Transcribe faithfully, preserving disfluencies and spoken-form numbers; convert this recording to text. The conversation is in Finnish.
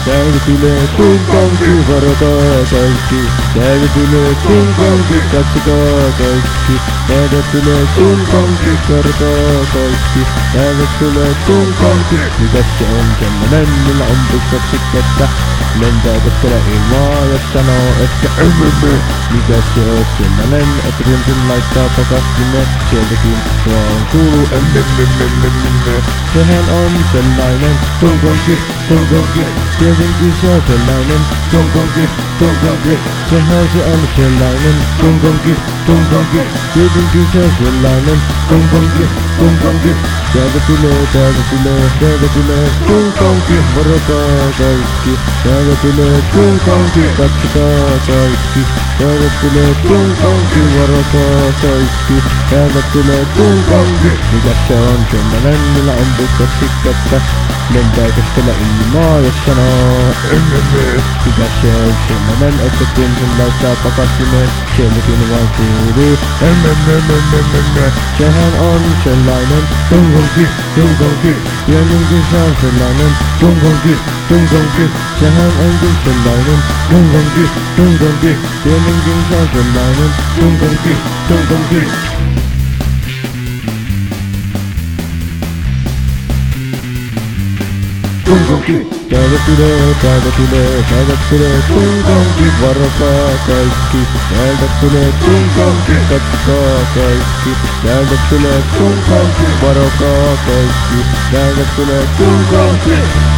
Täältä tulee kunkonki, varokaa kaikki. Täältä tulee kunkonki, katsokaa kaikki. Täältä tulee kunkonki, varokaa kaikki. Täältä tulee kunkonki. Mikäs se on semmonen, millä on pikkaksi kettä? Lentää keskellä ilmaa ja sanoo, että emmemme. Mikäs se on semmonen, että kun sen laittaa pakastimeen, sieltäkin vaan kuuluu emmemmemmemmemme. Sehän on sellainen kunkonki, kunkonki. Tietenkin se on sellainen kunkonki, kunkonki. Sehän se on sellainen kunkonki, kunkonki. Tietenkin se on sellainen kunkonki, kunkonki. Täältä tulee, täältä tulee, täältä tulee kunkonki, varokaa kaikki. Täältä tulee kunkonki, katsokaa kaikki. Täältä tulee kunkonki, varokaa kaikki. Täältä tulee kunkonki. Mikäs se on semmonen, millä on pikkaksi kettä? Lentää keskellä ilmaa ja sanoo emmemme. Mikäs se on semmonen, että kun sen laittaa pakastimeen, sieltäkin vaan kuuluu emmemmemmemmemme. Sehän on sellainen kunkonki, kunkonki. Tietenkin se on sellainen kunkonki, kunkonki. Sehän onkin sellainen kunkonki, kunkonki. Tietenkin se on sellainen kunkonki, kunkonki. Kunkonki, täältä tulee, täältä tulee, täältä tulee kunkonki, varokaa kaikki. Täältä tulee kunkonki, katsokaa kaikki. Täältä tulee kunkonki, varokaa kaikki. Täältä tulee kunkonki.